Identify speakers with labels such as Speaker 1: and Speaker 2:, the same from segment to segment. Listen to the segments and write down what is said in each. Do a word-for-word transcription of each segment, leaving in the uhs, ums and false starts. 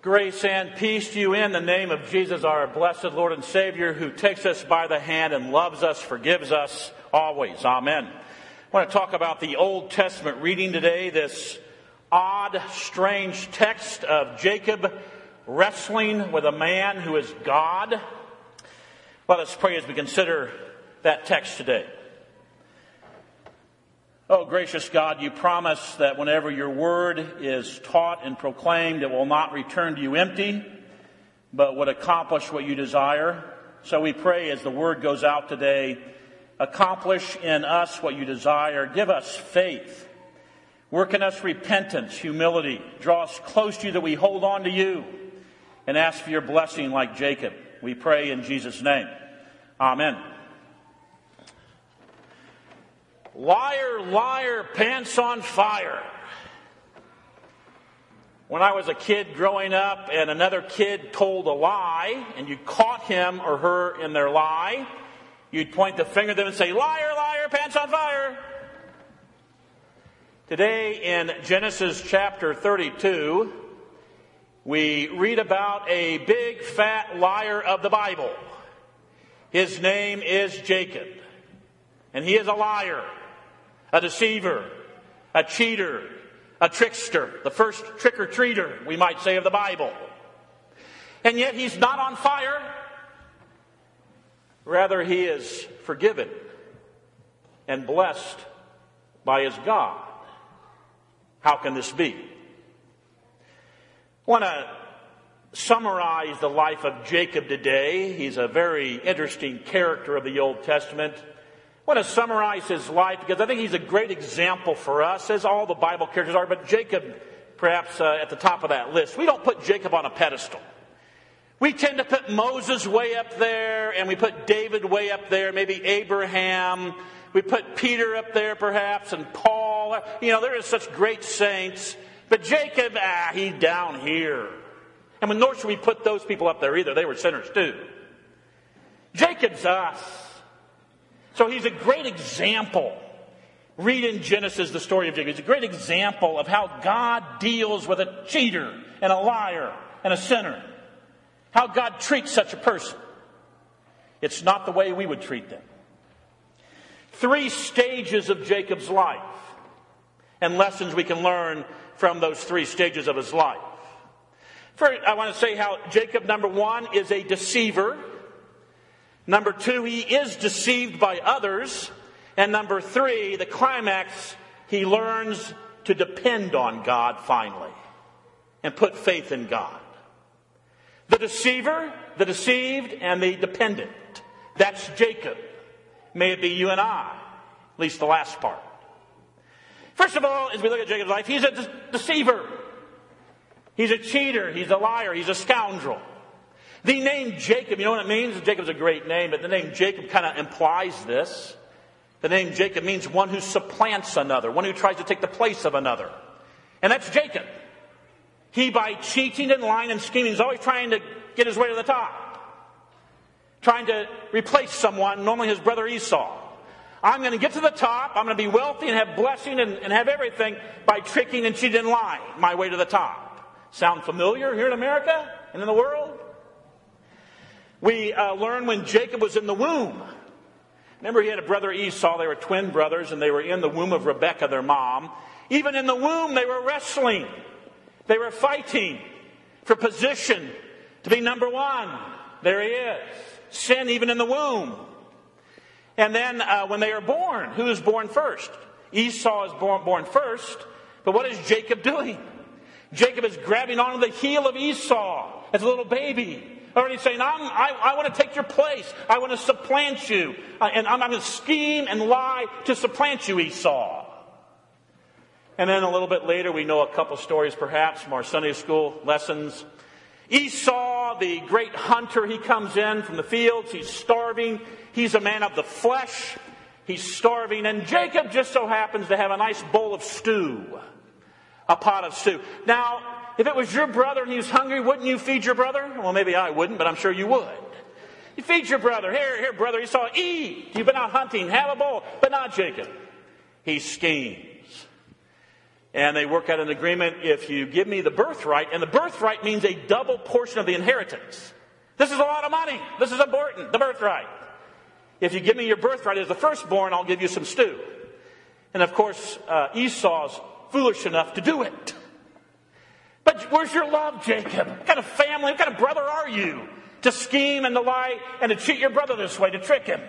Speaker 1: Grace and peace to you in the name of Jesus, our blessed Lord and Savior, who takes us by the hand and loves us, forgives us always. Amen. I want to talk about the Old Testament reading today, this odd, strange text of Jacob wrestling with a man who is God. Let us pray as we consider that text today. Oh, gracious God, you promise that whenever your word is taught and proclaimed, it will not return to you empty, but would accomplish what you desire. So we pray as the word goes out today, accomplish in us what you desire. Give us faith. Work in us repentance, humility. Draw us close to you that we hold on to you and ask for your blessing like Jacob. We pray in Jesus' name. Amen. Liar, liar, pants on fire. When I was a kid growing up and another kid told a lie and you caught him or her in their lie, you'd point the finger at them and say, liar, liar, pants on fire. Today in Genesis chapter thirty-two, we read about a big fat liar of the Bible. His name is Jacob, and he is a liar. A deceiver, a cheater, a trickster, the first trick-or-treater, we might say, of the Bible. And yet he's not on fire. Rather, he is forgiven and blessed by his God. How can this be? I want to summarize the life of Jacob today. He's a very interesting character of the Old Testament. I want to summarize his life because I think he's a great example for us, as all the Bible characters are, but Jacob perhaps uh, at the top of that list. We don't put Jacob on a pedestal. We tend to put Moses way up there, and we put David way up there, maybe Abraham. We put Peter up there perhaps, and Paul. You know, there are such great saints. But Jacob, ah, he's down here. And nor should we put those people up there either. They were sinners too. Jacob's us. So he's a great example. Read in Genesis the story of Jacob. He's a great example of how God deals with a cheater and a liar and a sinner. How God treats such a person. It's not the way we would treat them. Three stages of Jacob's life and lessons we can learn from those three stages of his life. First, I want to say how Jacob, number one, is a deceiver. Number two, he is deceived by others. And number three, the climax, he learns to depend on God finally and put faith in God. The deceiver, the deceived, and the dependent. That's Jacob. May it be you and I, at least the last part. First of all, as we look at Jacob's life, he's a de- deceiver. He's a cheater. He's a liar. He's a scoundrel. The name Jacob, you know what it means? Jacob's a great name, but the name Jacob kind of implies this. The name Jacob means one who supplants another, one who tries to take the place of another. And that's Jacob. He, by cheating and lying and scheming, is always trying to get his way to the top. Trying to replace someone, normally his brother Esau. I'm going to get to the top, I'm going to be wealthy and have blessing and, and have everything by tricking and cheating and lying my way to the top. Sound familiar here in America and in the world? We uh, learn when Jacob was in the womb. Remember, he had a brother Esau. They were twin brothers, and they were in the womb of Rebekah, their mom. Even in the womb, they were wrestling. They were fighting for position to be number one. There he is. Sin even in the womb. And then uh, when they are born, who is born first? Esau is born, born first. But what is Jacob doing? Jacob is grabbing onto the heel of Esau as a little baby. Already saying, I'm, I, I want to take your place. I want to supplant you. Uh, and I'm, I'm going to scheme and lie to supplant you, Esau. And then a little bit later, we know a couple stories perhaps from our Sunday school lessons. Esau, the great hunter, he comes in from the fields. He's starving. He's a man of the flesh. He's starving. And Jacob just so happens to have a nice bowl of stew. A pot of stew. Now, if it was your brother and he was hungry, wouldn't you feed your brother? Well, maybe I wouldn't, but I'm sure you would. You feed your brother. Here, here, brother, Esau, eat. You've been out hunting. Have a bowl. But not Jacob. He schemes. And they work out an agreement, if you give me the birthright, and the birthright means a double portion of the inheritance. This is a lot of money. This is important, the birthright. If you give me your birthright as the firstborn, I'll give you some stew. And of course, uh, Esau's foolish enough to do it. But where's your love, Jacob? What kind of family, what kind of brother are you to scheme and to lie and to cheat your brother this way, to trick him?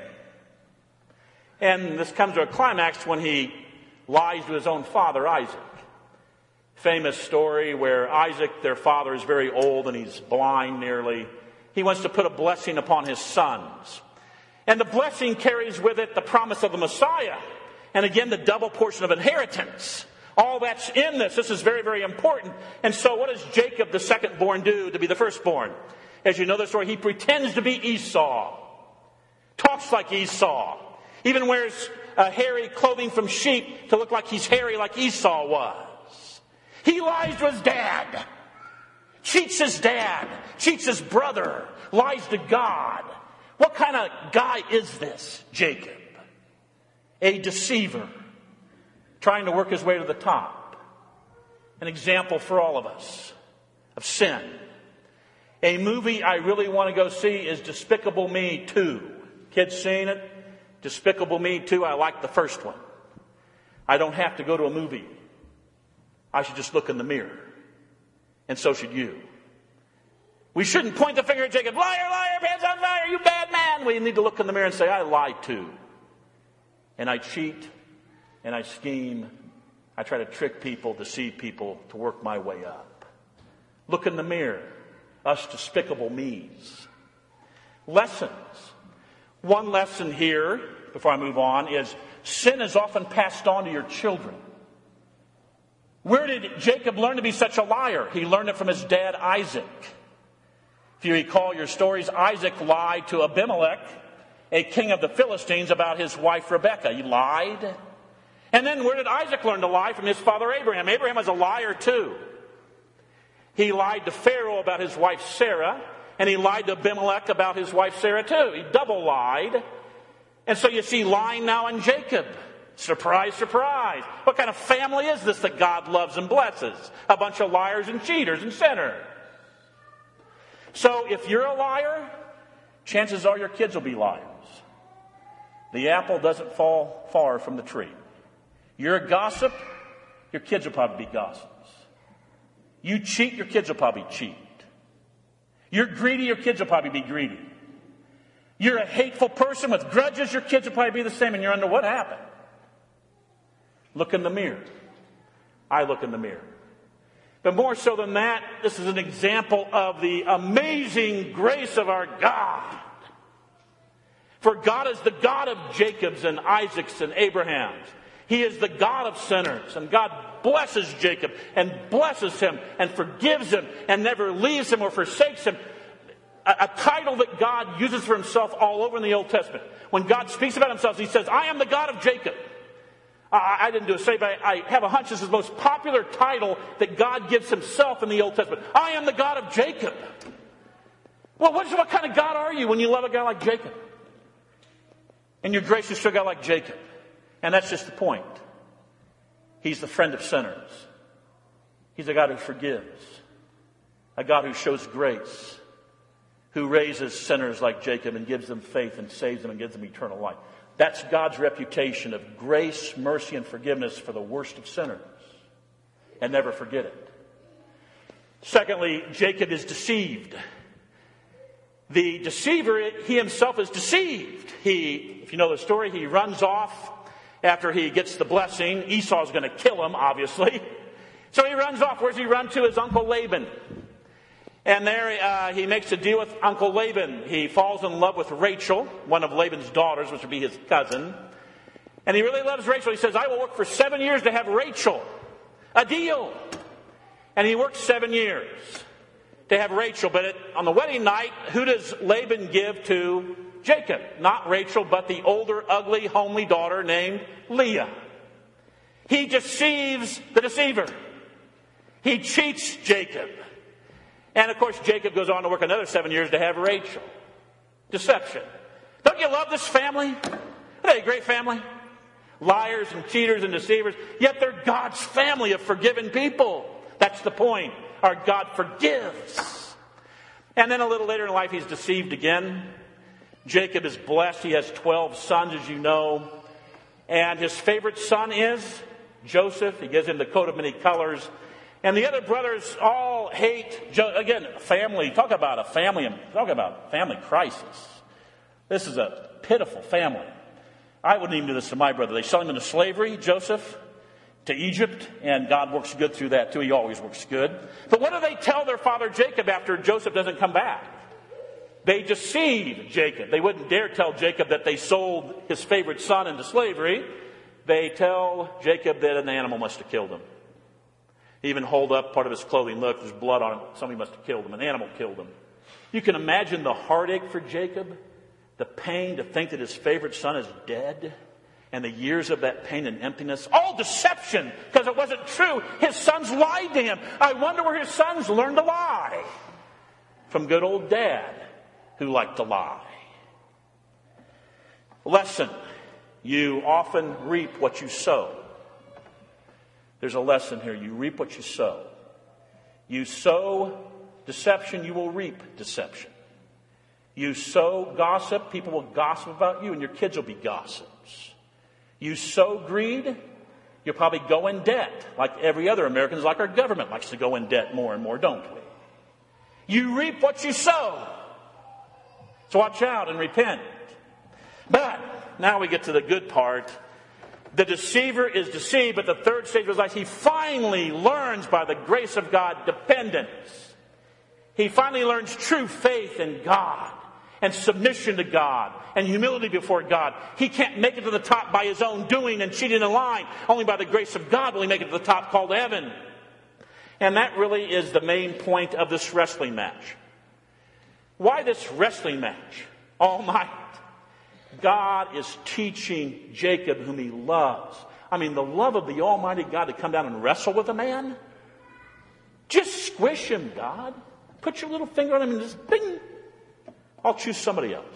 Speaker 1: And this comes to a climax when he lies to his own father, Isaac. Famous story where Isaac, their father, is very old and he's blind nearly. He wants to put a blessing upon his sons. And the blessing carries with it the promise of the Messiah. And again, the double portion of inheritance. All that's in this. This is very, very important. And so what does Jacob, the second born, do to be the firstborn? As you know the story, he pretends to be Esau. Talks like Esau. Even wears uh, hairy clothing from sheep to look like he's hairy like Esau was. He lies to his dad. Cheats his dad. Cheats his brother. Lies to God. What kind of guy is this, Jacob? A deceiver. Trying to work his way to the top. An example for all of us of sin. A movie I really want to go see is Despicable Me two. Kids seen it? Despicable Me two, I like the first one. I don't have to go to a movie. I should just look in the mirror. And so should you. We shouldn't point the finger at Jacob. Liar, liar, pants on fire, you bad man. We need to look in the mirror and say, I lied too. And I cheat. And I scheme. I try to trick people, deceive people to work my way up. Look in the mirror. Us despicable me's. Lessons. One lesson here, before I move on, is sin is often passed on to your children. Where did Jacob learn to be such a liar? He learned it from his dad, Isaac. If you recall your stories, Isaac lied to Abimelech, a king of the Philistines, about his wife Rebekah. He lied. And then where did Isaac learn to lie? From his father Abraham. Abraham was a liar too. He lied to Pharaoh about his wife Sarah, and he lied to Abimelech about his wife Sarah too. He double lied. And so you see lying now in Jacob. Surprise, surprise. What kind of family is this that God loves and blesses? A bunch of liars and cheaters and sinners. So if you're a liar, chances are your kids will be liars. The apple doesn't fall far from the tree. You're a gossip, your kids will probably be gossips. You cheat, your kids will probably cheat. You're greedy, your kids will probably be greedy. You're a hateful person with grudges, your kids will probably be the same, and you're under what happened? Look in the mirror. I look in the mirror. But more so than that, this is an example of the amazing grace of our God. For God is the God of Jacob's and Isaac's and Abraham's. He is the God of sinners. And God blesses Jacob and blesses him and forgives him and never leaves him or forsakes him. A, a title that God uses for himself all over in the Old Testament. When God speaks about himself, he says, I am the God of Jacob. I, I didn't do a study, but I, I have a hunch this is the most popular title that God gives himself in the Old Testament. I am the God of Jacob. Well, what, is, what kind of God are you when you love a guy like Jacob? And you're gracious to a guy like Jacob? And that's just the point. He's the friend of sinners. He's a God who forgives. A God who shows grace. Who raises sinners like Jacob and gives them faith and saves them and gives them eternal life. That's God's reputation of grace, mercy, and forgiveness for the worst of sinners. And never forget it. Secondly, Jacob is deceived. The deceiver, he himself is deceived. He, if you know the story, he runs off after he gets the blessing. Esau's going to kill him, obviously. So he runs off. Where's he run to? His uncle Laban. And there uh, he makes a deal with Uncle Laban. He falls in love with Rachel, one of Laban's daughters, which would be his cousin. And he really loves Rachel. He says, I will work for seven years to have Rachel. A deal. And he works seven years to have Rachel. But it, on the wedding night, who does Laban give to Jacob? Not Rachel, but the older, ugly, homely daughter named Leah. He deceives the deceiver. He cheats Jacob. And of course, Jacob goes on to work another seven years to have Rachel. Deception. Don't you love this family? Isn't that a great family? liars and cheaters and deceivers, yet they're God's family of forgiven people. That's the point. Our God forgives. And then a little later in life, he's deceived again. Jacob is blessed. He has twelve sons, as you know. And his favorite son is Joseph. He gives him the coat of many colors. And the other brothers all hate, jo- again, family. Talk about a family, talk about family crisis. This is a pitiful family. I wouldn't even do this to my brother. They sell him into slavery, Joseph, to Egypt, and God works good through that too. He always works good. But what do they tell their father Jacob after Joseph doesn't come back? They deceive Jacob. They wouldn't dare tell Jacob that they sold his favorite son into slavery. They tell Jacob that an animal must have killed him. He even hold up part of his clothing. Look, there's blood on it. Somebody must have killed him. An animal killed him. You can imagine the heartache for Jacob, the pain to think that his favorite son is dead, and the years of that pain and emptiness. All deception, because it wasn't true. His sons lied to him. I wonder where his sons learned to lie. From good old dad, who liked to lie. Lesson. You often reap what you sow. There's a lesson here. You reap what you sow. You sow deception, you will reap deception. You sow gossip, people will gossip about you, and your kids will be gossips. You sow greed, you'll probably go in debt, like every other American, like our government likes to go in debt more and more, don't we? You reap what you sow. So watch out and repent. But now we get to the good part. The deceiver is deceived, but the third stage of his life, he finally learns by the grace of God dependence. He finally learns true faith in God and submission to God and humility before God. He can't make it to the top by his own doing and cheating in line. Only by the grace of God will he make it to the top called heaven. And that really is the main point of this wrestling match. Why this wrestling match all night? God is teaching Jacob, whom he loves. I mean, the love of the Almighty God to come down and wrestle with a man. Just squish him, God. Put your little finger on him and just bing. I'll choose somebody else.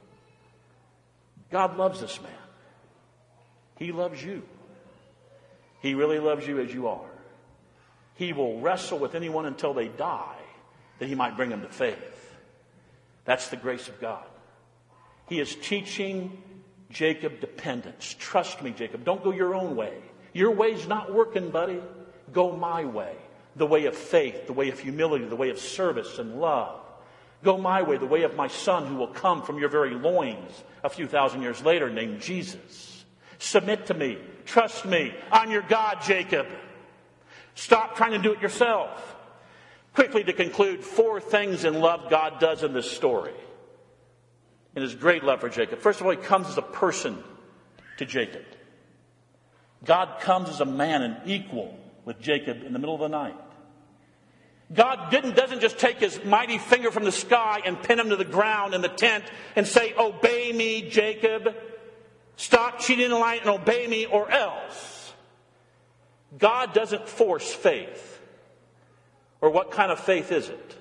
Speaker 1: God loves this man. He loves you. He really loves you as you are. He will wrestle with anyone until they die, that he might bring them to faith. That's the grace of God. He is teaching Jacob dependence. Trust me, Jacob. Don't go your own way. Your way's not working, buddy. Go my way. The way of faith, the way of humility, the way of service and love. Go my way, the way of my son who will come from your very loins a few thousand years later, named Jesus. Submit to me. Trust me. I'm your God, Jacob. Stop trying to do it yourself. Quickly to conclude, four things in love God does in this story. In his great love for Jacob. First of all, he comes as a person to Jacob. God comes as a man and equal with Jacob in the middle of the night. God didn't, doesn't just take his mighty finger from the sky and pin him to the ground in the tent and say, obey me, Jacob. Stop cheating in the light and obey me or else. God doesn't force faith. Or what kind of faith is it?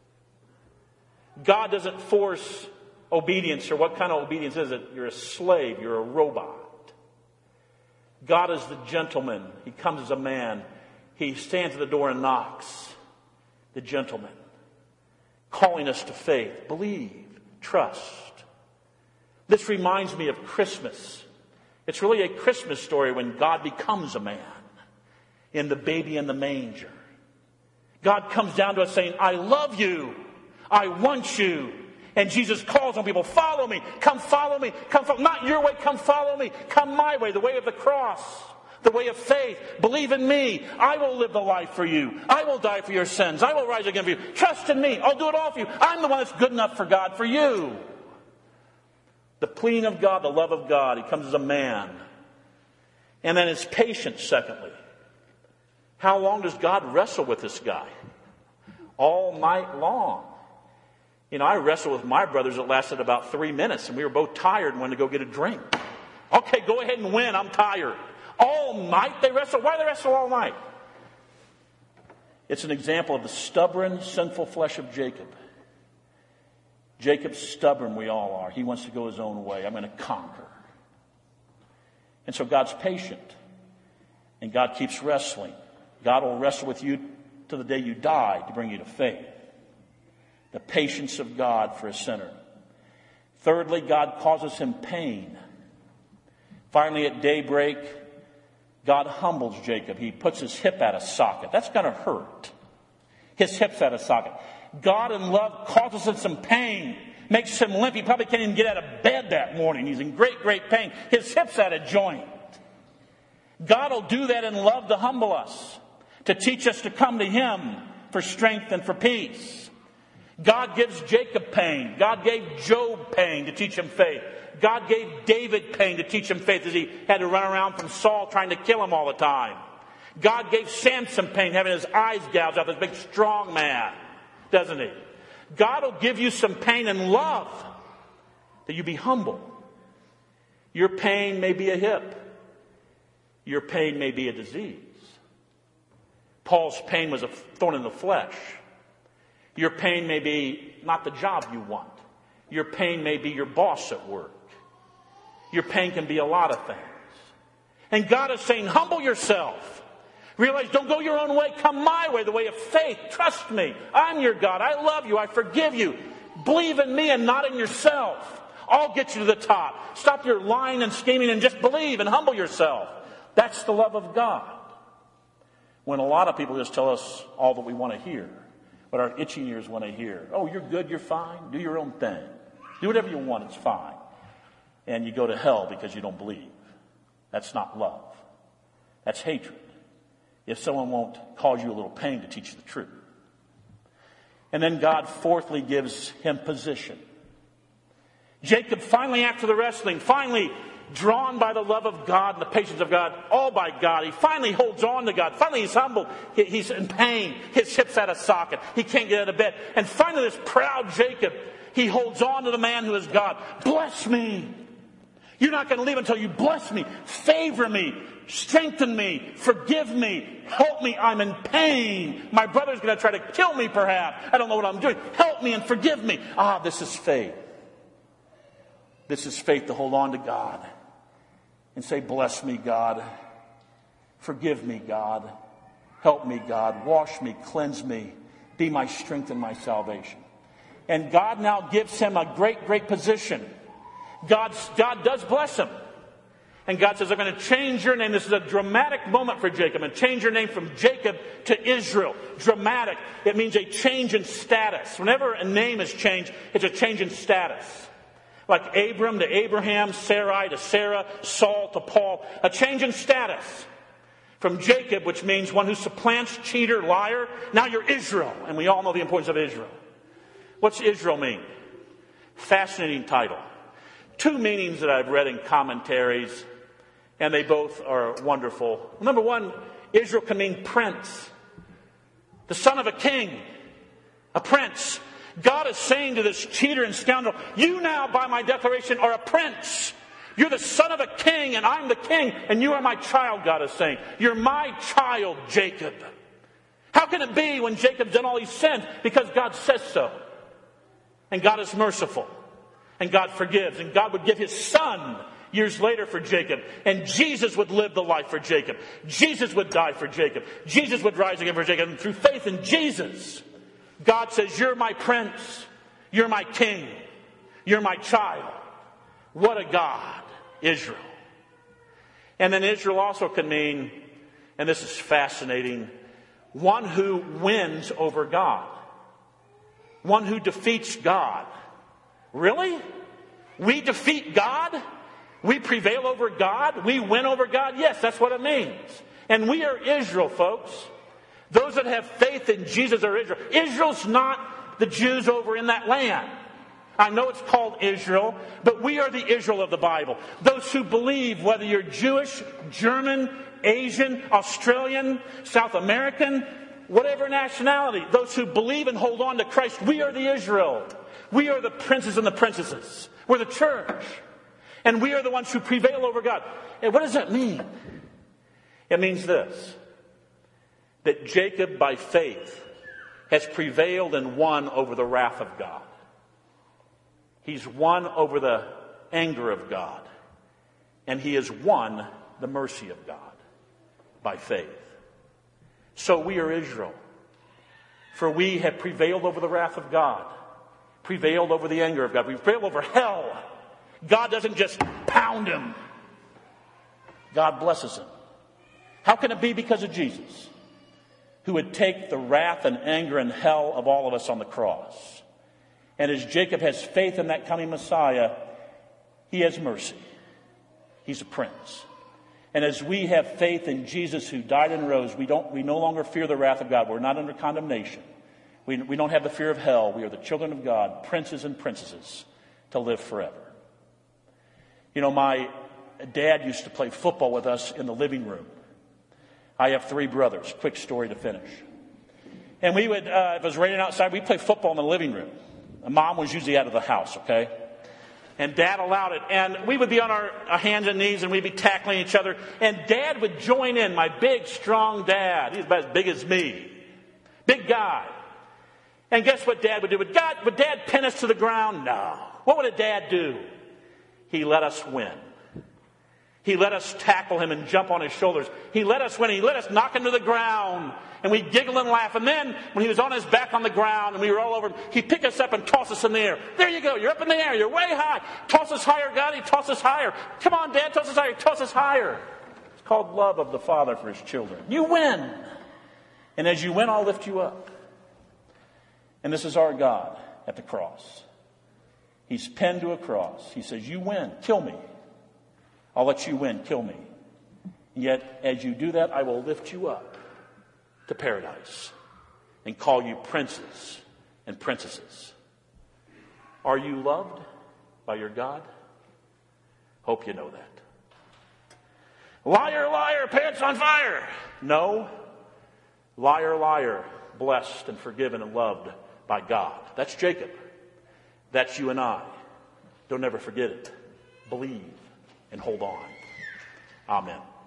Speaker 1: God doesn't force obedience, or what kind of obedience is it? You're a slave, you're a robot. God is the gentleman. He comes as a man. He stands at the door and knocks. The gentleman. Calling us to faith. Believe. Trust. This reminds me of Christmas. It's really a Christmas story when God becomes a man in the baby in the manger. God comes down to us saying, I love you. I want you. And Jesus calls on people, follow me, come follow me, come follow, not your way, come follow me, come my way, the way of the cross, the way of faith. Believe in me. I will live the life for you. I will die for your sins. I will rise again for you. Trust in me. I'll do it all for you. I'm the one that's good enough for God, for you. The pleading of God, the love of God. He comes as a man. And then his patience, secondly. How long does God wrestle with this guy? All night long. You know, I wrestled with my brothers. It lasted about three minutes, and we were both tired and wanted to go get a drink. Okay, go ahead and win. I'm tired. All night they wrestle. Why do they wrestle all night? It's an example of the stubborn, sinful flesh of Jacob. Jacob's stubborn, we all are. He wants to go his own way. I'm going to conquer. And so God's patient. And God keeps wrestling. God will wrestle with you to the day you die to bring you to faith. The patience of God for a sinner. Thirdly, God causes him pain. Finally, at daybreak, God humbles Jacob. He puts his hip out of socket. That's going to hurt. His hip's out of socket. God in love causes him some pain. Makes him limp. He probably can't even get out of bed that morning. He's in great, great pain. His hip's out of joint. God will do that in love to humble us. To teach us to come to him for strength and for peace. God gives Jacob pain. God gave Job pain to teach him faith. God gave David pain to teach him faith as he had to run around from Saul trying to kill him all the time. God gave Samson pain having his eyes gouged out, this big strong man, doesn't he? God will give you some pain and love that you be humble. Your pain may be a hip. Your pain may be a disease. Paul's pain was a thorn in the flesh. Your pain may be not the job you want. Your pain may be your boss at work. Your pain can be a lot of things. And God is saying, humble yourself. Realize, don't go your own way. Come my way, the way of faith. Trust me. I'm your God. I love you. I forgive you. Believe in me and not in yourself. I'll get you to the top. Stop your lying and scheming and just believe and humble yourself. That's the love of God. When a lot of people just tell us all that we want to hear, what our itching ears want to hear. Oh, you're good, you're fine. Do your own thing. Do whatever you want, it's fine. And you go to hell because you don't believe. That's not love. That's hatred. If someone won't cause you a little pain to teach the truth. And then God fourthly gives him position. Jacob finally, after the wrestling, finally drawn by the love of God and the patience of God, all by God, he finally holds on to God. Finally he's humbled. He, he's in pain. His hip's out of socket. He can't get out of bed. And finally this proud Jacob, he holds on to the man who is God. Bless me. You're not going to leave until you bless me, favor me, strengthen me, forgive me, help me. I'm in pain. My brother's going to try to kill me perhaps. I don't know what I'm doing. Help me and forgive me. Ah, this is faith. This is faith to hold on to God and say, bless me, God. Forgive me, God. Help me, God. Wash me, cleanse me. Be my strength and my salvation. And God now gives him a great, great position. God's, God does bless him. And God says, I'm going to change your name. This is a dramatic moment for Jacob. And change your name from Jacob to Israel. Dramatic. It means a change in status. Whenever a name is changed, it's a change in status. Like Abram to Abraham, Sarai to Sarah, Saul to Paul. A change in status. From Jacob, which means one who supplants, cheater, liar. Now you're Israel. And we all know the importance of Israel. What's Israel mean? Fascinating title. Two meanings that I've read in commentaries, and they both are wonderful. Number one, Israel can mean prince. The son of a king. A prince. God is saying to this cheater and scoundrel, you now, by my declaration, are a prince. You're the son of a king, and I'm the king, and you are my child, God is saying. You're my child, Jacob. How can it be when Jacob's done all these sins? Because God says so. And God is merciful. And God forgives. And God would give his son years later for Jacob. And Jesus would live the life for Jacob. Jesus would die for Jacob. Jesus would rise again for Jacob. And through faith in Jesus, God says, you're my prince. You're my king. You're my child. What a God, Israel. And then Israel also can mean, and this is fascinating, one who wins over God. One who defeats God. Really? We defeat God? We prevail over God? We win over God? Yes, that's what it means. And we are Israel, folks. Those that have faith in Jesus are Israel. Israel's not the Jews over in that land. I know it's called Israel, but we are the Israel of the Bible. Those who believe, whether you're Jewish, German, Asian, Australian, South American, whatever nationality, those who believe and hold on to Christ, we are the Israel. We are the princes and the princesses. We're the church. And we are the ones who prevail over God. And what does that mean? It means this. That Jacob, by faith, has prevailed and won over the wrath of God. He's won over the anger of God. And he has won the mercy of God by faith. So we are Israel. For we have prevailed over the wrath of God, prevailed over the anger of God. We've prevailed over hell. God doesn't just pound him. God blesses him. How can it be? Because of Jesus, who would take the wrath and anger and hell of all of us on the cross. And as Jacob has faith in that coming Messiah, he has mercy. He's a prince. And as we have faith in Jesus who died and rose, we don't we no longer fear the wrath of God. We're not under condemnation. We, we don't have the fear of hell. We are the children of God, princes and princesses, to live forever. You know, my dad used to play football with us in the living room. I have three brothers. Quick story to finish. And we would, uh, if it was raining outside, we'd play football in the living room. Mom was usually out of the house, okay? And Dad allowed it. And we would be on our, our hands and knees and we'd be tackling each other. And Dad would join in, my big, strong dad. He's about as big as me. Big guy. And guess what Dad would do? Would, God, would Dad pin us to the ground? No. What would a dad do? He let us win. He let us tackle him and jump on his shoulders. He let us win. He let us knock him to the ground. And we'd giggle and laugh. And then when he was on his back on the ground and we were all over him, he'd pick us up and toss us in the air. There you go. You're up in the air. You're way high. Toss us higher, God. He toss us higher. Come on, Dad. Toss us higher. Toss us higher. It's called love of the Father for his children. You win. And as you win, I'll lift you up. And this is our God at the cross. He's pinned to a cross. He says, you win. Kill me. I'll let you win. Kill me. And yet, as you do that, I will lift you up to paradise and call you princes and princesses. Are you loved by your God? Hope you know that. Liar, liar, pants on fire. No. Liar, liar, blessed and forgiven and loved by God. That's Jacob. That's you and I. Don't ever forget it. Believe and hold on. Amen.